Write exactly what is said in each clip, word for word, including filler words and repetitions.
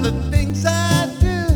the things I do.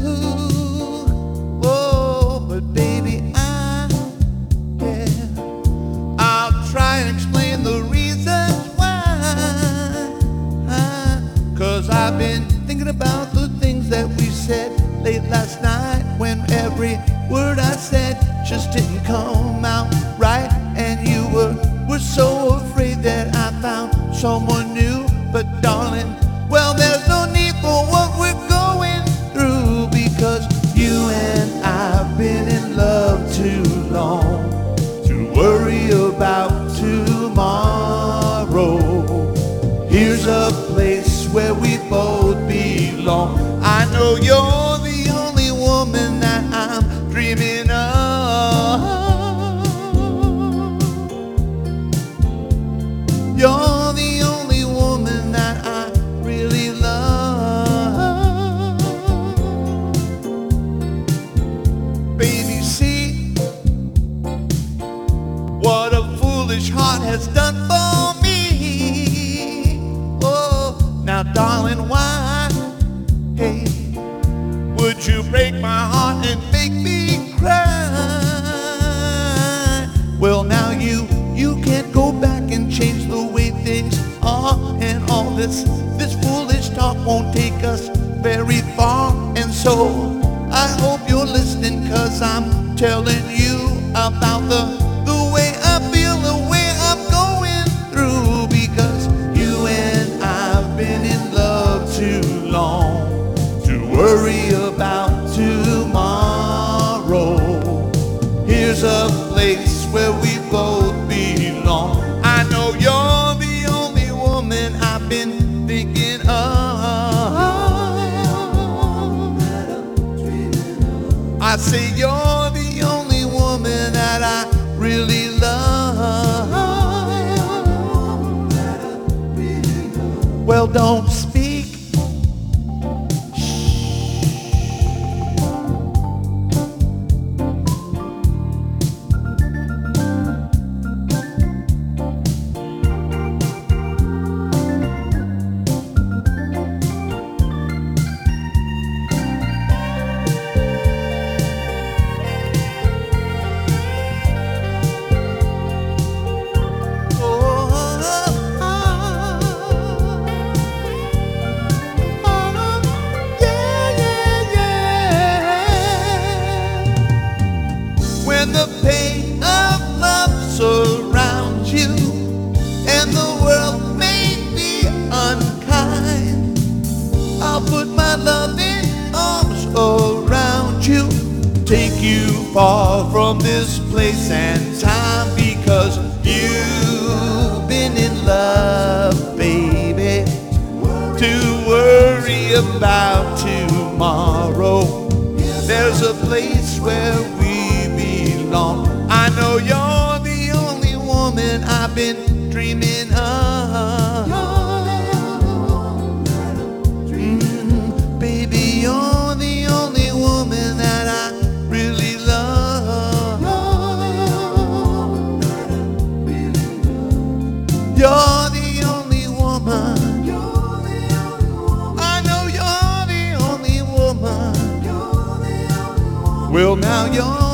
Oh, but baby, I, yeah, I'll try and explain the reasons why. Cause I've been thinking about the things that we said late last night, when every word I said just didn't come out right. And you were, were so afraid that I found someone new. But darling, well, there's no need for what we're going through, because you and I've been in love too long to worry about tomorrow. Here's a place where we both belong. I know you're the only woman that I'm dreaming of. You're the only woman that I really love. Baby, see what a foolish heart has done for me. Oh, now darling, why, hey, would you break my heart and make me cry? Well, now you, you can't go back and change the way things are, and all this, this foolish talk won't take us very far. And so I hope you're listening, cause I'm telling you about the, the way I feel, the way I'm going through, because you and I've been in love too long to worry about tomorrow. Here's a place where we both belong. I know you're the only woman I've been thinking of. I say you're the only woman that I really love. Well, don't speak. When the pain of love surrounds you and the world may be unkind, I'll put my loving arms around you, take you far from this place and time, because you've been in love, baby, to worry about tomorrow. There's a place where we belong. I know you're the only woman I've been dreaming of. Mm, baby, you're the only woman that I really love. You're the only woman. I know you're the only woman. Well, now you're